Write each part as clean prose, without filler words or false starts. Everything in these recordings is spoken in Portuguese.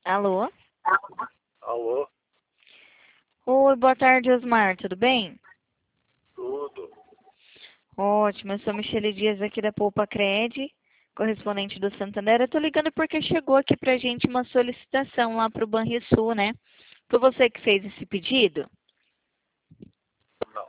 Alô? Alô, Oi, boa tarde, Osmar, tudo bem? tudo. Ótimo, eu sou Michele Dias aqui da Poupa Cred, correspondente do Santander. Eu tô ligando porque chegou aqui pra gente uma solicitação lá pro Banrisul, né? Foi você que fez esse pedido? Não.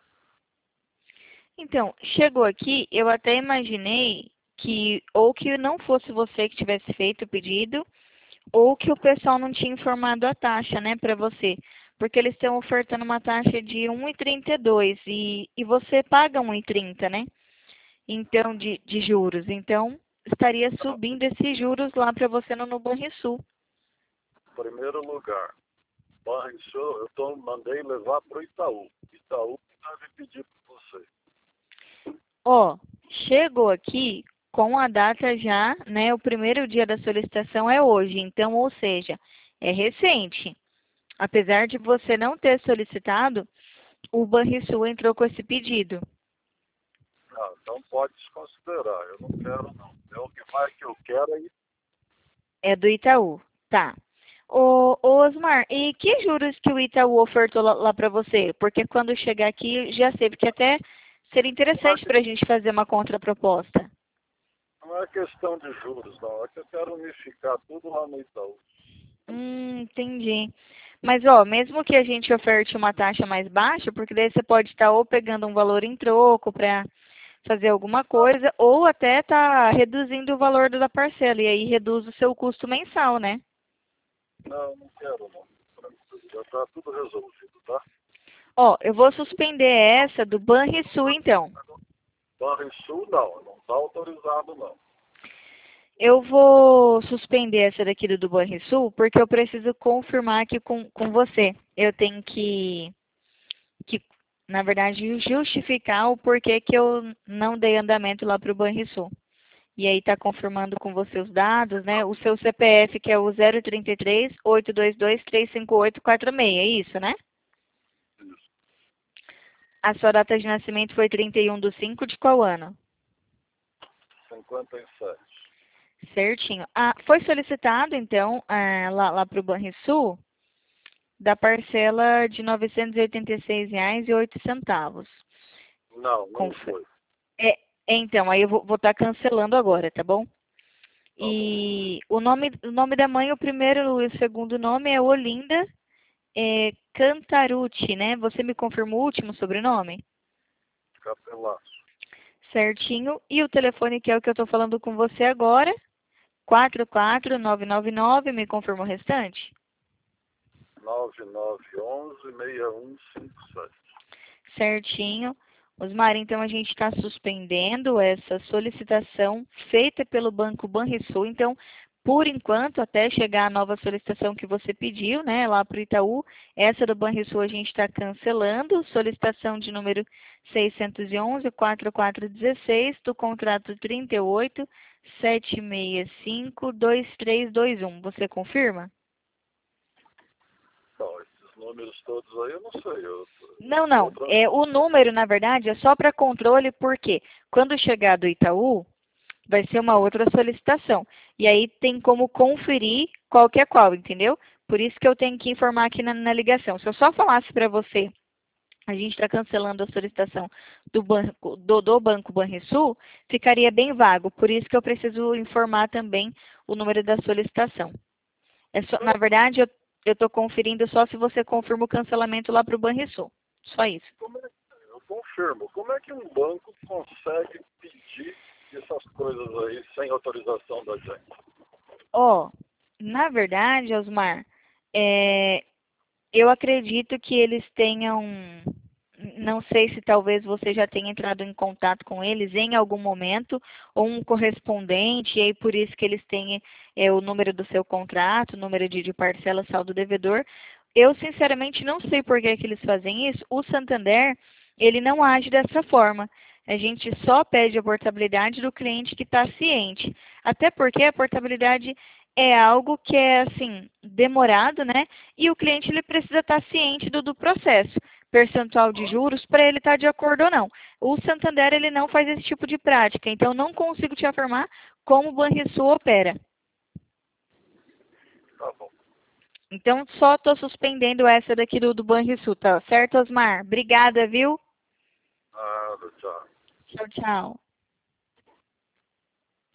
Então, chegou aqui, eu até imaginei que ou que não fosse você que tivesse feito o pedido, ou que o pessoal não tinha informado a taxa, né, para você. Porque eles estão ofertando uma taxa de 1,32 e você paga 1,30, né? Então, de juros. Então, estaria subindo esses juros lá para você no Banrisul. Primeiro lugar, Banrisul, mandei levar para o Itaú. Itaú deve pedir para você. Ó, chegou aqui com a data já, né? O primeiro dia da solicitação é hoje. Então, ou seja, é recente. Apesar de você não ter solicitado, o Banrisul entrou com esse pedido. Não, então pode desconsiderar. Eu não quero, não. É o que mais que eu quero aí. É do Itaú. Tá. Ô Osmar, e que juros que o Itaú ofertou lá para você? Porque quando chegar aqui, já sei, porque até seria Não é, interessante para a gente fazer uma contraproposta. não é questão de juros, não. É que eu quero unificar tudo lá no Itaú. Entendi. Mas, ó, mesmo que a gente oferte uma taxa mais baixa, porque daí você pode estar ou pegando um valor em troco para fazer alguma coisa, ou até tá reduzindo o valor da parcela, e aí reduz o seu custo mensal, né? Não, não quero, não. Tranquilo. Já está tudo resolvido, tá? Ó, eu vou suspender essa do Banrisul, então. Banrisul, não. Não está autorizado, não. Eu vou suspender essa daqui do Banrisul, porque eu preciso confirmar aqui com você. Eu tenho que, na verdade, justificar o porquê que eu não dei andamento lá para o Banrisul. E aí tá confirmando com você os dados, né? O seu CPF, que é o 033-822-35846, é isso, né? Isso. A sua data de nascimento foi 31/5 de qual ano? 57. Certinho. Ah, foi solicitado, então, lá para o Banrisul, da parcela de R$ 986,08. Não, não Confe- foi. É, então, aí eu vou estar cancelando agora, tá bom? Tá bom. E o nome da mãe, o primeiro e o segundo nome é Olinda Cantarucci, né? Você me confirma o último sobrenome? Capelaço. Certinho. E o telefone que é o que eu estou falando com você agora? 44999, me confirma o restante? 9911-6157. Certinho. Osmar, então a gente está suspendendo essa solicitação feita pelo Banco Banrisul. Então, por enquanto, até chegar a nova solicitação que você pediu, né, lá para o Itaú, essa do Banrisul a gente está cancelando. Solicitação de número 611-4416 do contrato 38-765-2321. Você confirma? Bom, esses números todos aí eu não sei. Não, Vou não. trans... É, o número, na verdade, é só para controle, porque quando chegar do Itaú, vai ser uma outra solicitação. E aí tem como conferir qual que é qual, entendeu? Por isso que eu tenho que informar aqui na ligação. Se eu só falasse para você, a gente está cancelando a solicitação do Banco Banrisul, ficaria bem vago. Por isso que eu preciso informar também o número da solicitação. Na Não, verdade, eu estou conferindo só se você confirma o cancelamento lá para o Banrisul. Só isso. eu confirmo. Como é que um banco consegue pedir essas coisas aí sem autorização da gente? Ó, na verdade, Osmar, é, eu acredito que eles tenham. Não sei se talvez você já tenha entrado em contato com eles em algum momento, ou um correspondente, e aí por isso que eles têm o número do seu contrato, o número de parcela, saldo devedor. Eu, sinceramente, não sei por que que eles fazem isso. O Santander, ele não age dessa forma. A gente só pede a portabilidade do cliente que está ciente. Até porque a portabilidade é algo que é, assim, demorado, né? E o cliente ele precisa estar ciente do processo, percentual de juros, para ele estar de acordo ou não. O Santander ele não faz esse tipo de prática, então não consigo te afirmar como o Banrisul opera. Tá bom. Então, só estou suspendendo essa daqui do Banrisul, tá certo, Osmar? Obrigada, viu? Ah, tchau. Tchau, tchau.